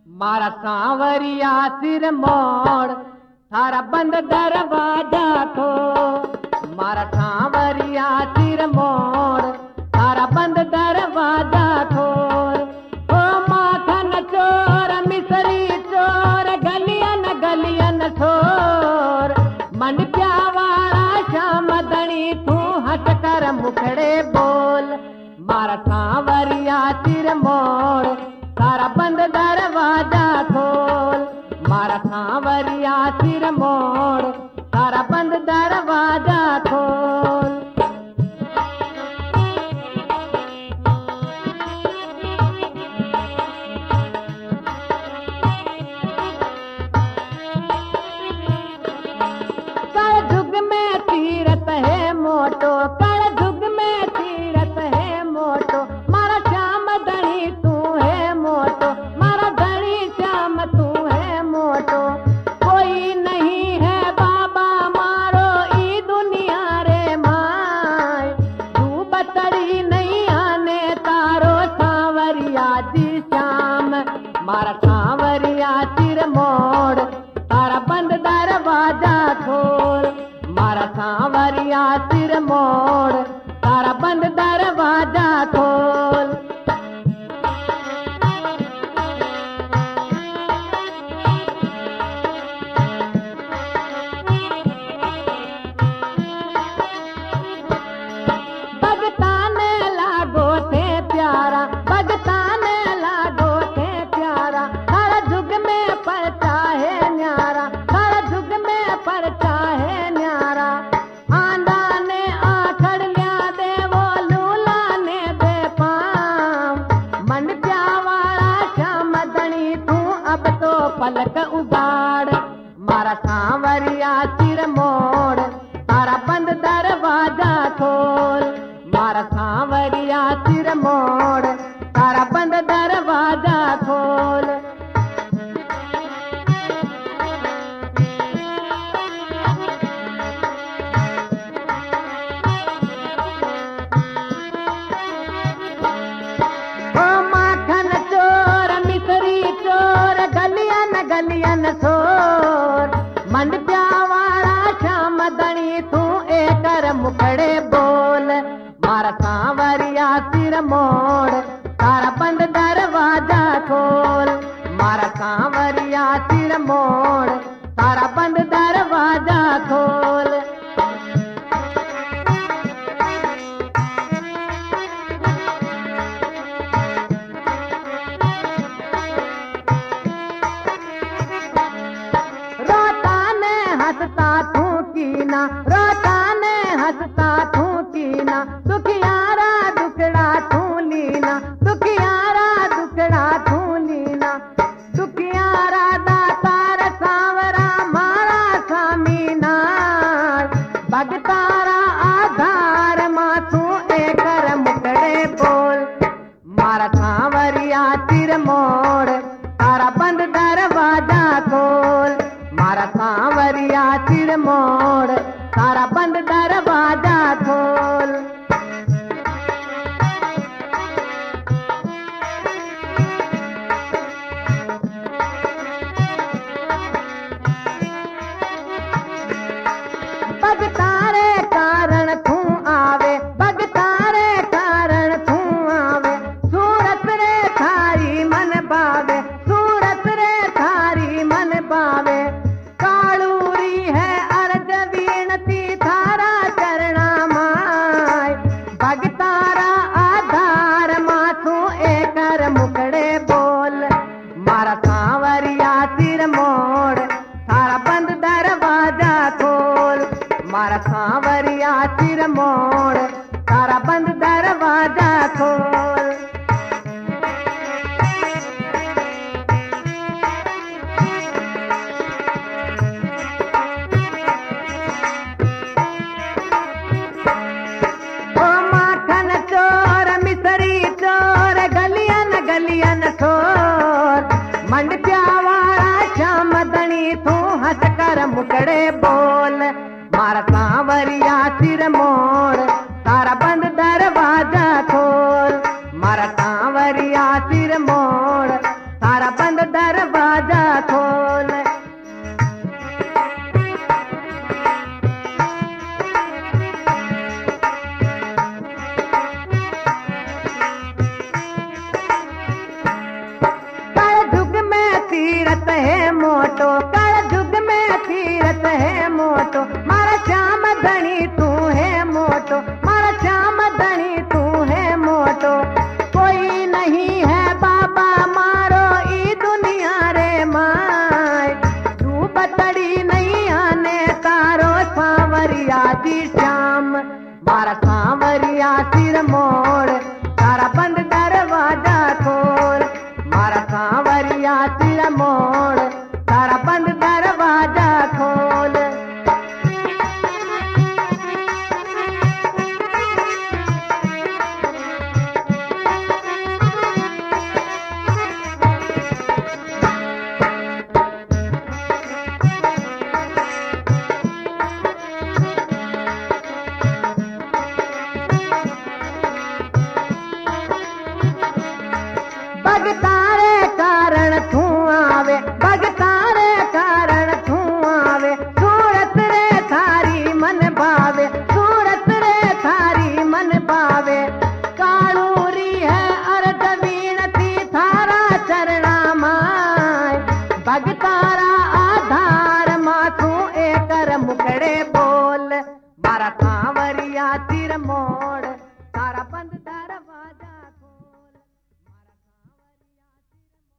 मारा सांवरिया सिर मोड़ थारा बंद दरवाजा खो। मारा सांवरिया सिर मोड़ थारा बंद दरवाजा खोल। ओ माखन चोर मिसरी चोर गलियन गलियन छोर। मंड प्यावाड़ा श्याम दणी तू हट कर मुखड़े बोल। मारा सांवरिया सिर मोड़ थारा बंद दरवाजा खोल। मारा सांवरिया सिर मोड़ थारा बंद दरवाजा खोल। कलयुग में तीरथ है मोटो, कलयुग में तीरथ है मोटो। मारा श्याम दणी तू है मोटो, मारा दणी श्याम तू है मोटो। कोई नहीं है बाबा मारो ई दुनिया रे माय। तू बतड़ी नहीं आने तारो सांवरिया जी श्याम। मारा सांवरिया सिर मोड़ तारा बंद दरवाजा खोल। मारा सांवरिया सिर मोड़ तारा बंद दरवाजा खोल। भगताने लागो थे प्यारा, भगताने लागो थे प्यारा। हर जुग में पड़ता है न्यारा, हर जुग में पड़ता है न्यारा। आंधा ने आखड़ लिया दे वो लूला ने दे पाम। मन प्यावाड़ा श्याम दणी तू अब तो पलक उगाड़। मारा सांवरिया सिर मोड़ तारा बंद दरवाजा खोल। मारा सांवरिया सिर मोड़ तारा बंद दरवाजा खोल। ओ माखन चोर मिसरी चोर गलियन गलियन छोर। मंड प्यावाड़ा श्याम दणी तू एकर मुखड़े बोल। मारा सांवरिया सिर मोड़ तारा बंद दरवाजा खोल। मारा सांवरिया सिर मोड़ तारा बंद दरवाजा खोल। रोता ने हंसता तू कीना, रोता ने हंसता तू कीना। दुखियारा दुखड़ा तू लीना, दुखियारा दुखड़ा तू लीना। दुखियारा दातार सांवरा मारा स्वामीनाथ। भगतारा आधार मां तू एकर मुखड़े बोल। मारा सांवरिया सिर मोड़ तारा बंद दरवाजा खोल। मारा सांवरिया सिर मोड़ तारा बंद दरवाजा खोल। भगतारे कारण तू आवे, भगतारे कारण तू आवे। सूरत रे थारी मन पावे, सूरत रे थारी मन पावे। कालूरी है अर्ज वीणती थारा चरणा माय। भगतारा आधार मां तू एकर मुखड़े बोल। मारा सांवरिया सिर मोड़ थारा बंद दरवाजा खोल। मारा सांवरिया सिर मोड़ तारा बंद दरवाजा खोल। ओ माखन चोर मिसरी चोर गलियन गलियन छोर। मंड प्यावाड़ा श्याम दणी तू हंस कर मुखड़े बोल। मारा सांवरिया सिर मोड़ तारा बंद दरवाजा खोल। मारा सांवरिया सिर मोड़ तारा बंद दरवाजा खोल। कलयुग में तीरथ है मोटो, कलयुग में तीरथ है मोटो, मारा श्याम धनी तू है मोटो, मारा श्याम धनी तू है मोटो। कोई नहीं है बाबा मारो ई दुनिया रे माय, तू बतड़ी नहीं आने तारो सांवरिया जी श्याम, मारा सांवरिया सिर मोड़, तारा बंद दरवाजा खोल, मारा सांवरिया सिर मोड़, तारा बंद दरवाजा खोल। भगतारे कारण तू आवे, भगतारे कारण तू आवे, सूरत रे थारी मन भावे,